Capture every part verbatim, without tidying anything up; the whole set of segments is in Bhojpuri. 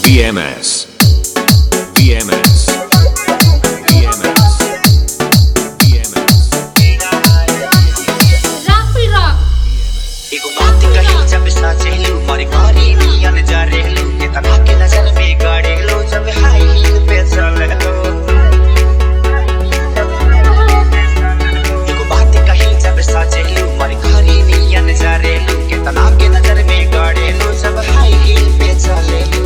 V M S, V M S, V M S, V M S. Rafi rock एक बात कही जब साचेलू मारी मारी नियन जा रेलू के तना के नजर में गाड़ेलू जब हाई हील पे चलेलू एक बात कही जब साचेलू मारी मारी नियन जा रेलू के तना के नजर में गाड़ेलू जब हाई हील पे चलेलू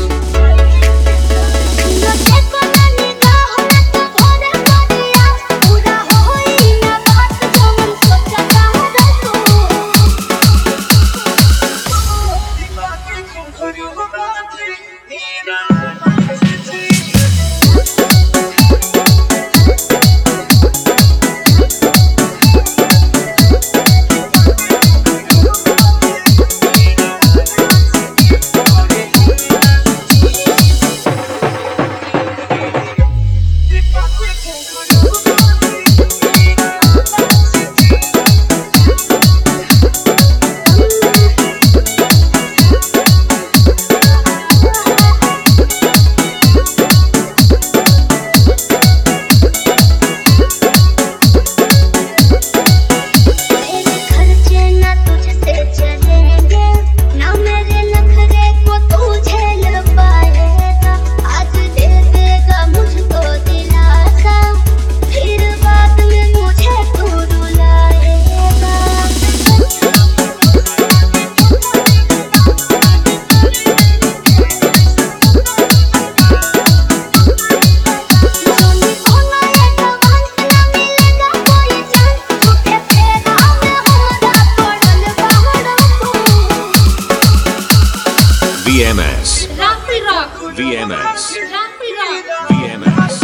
V M S, Rafi rock V M S, Rafi rock V M S.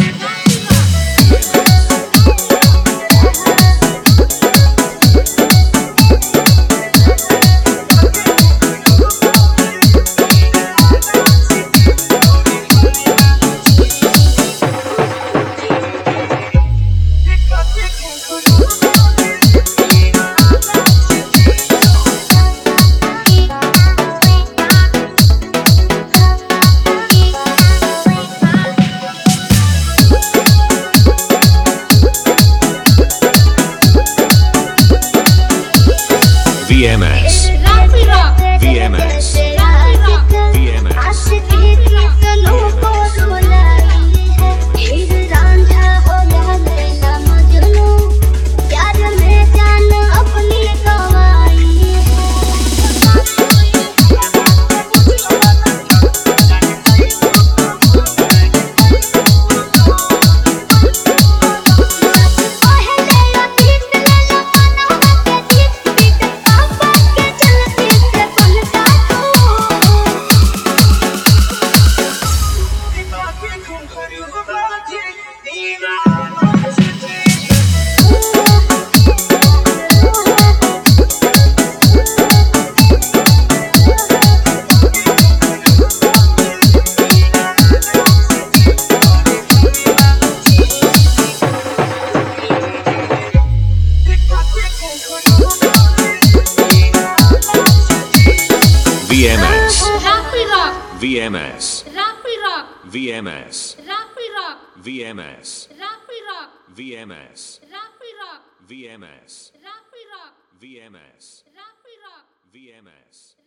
V M S, Rafi rock V M S, Rafi rock V M S. V M S, Rafi rock V M S, Rafi rock V M S, Rafi rock V M S, Rafi rock V M S, Rafi rock V M S, Rafi rock V M S, Rafi rock V M S.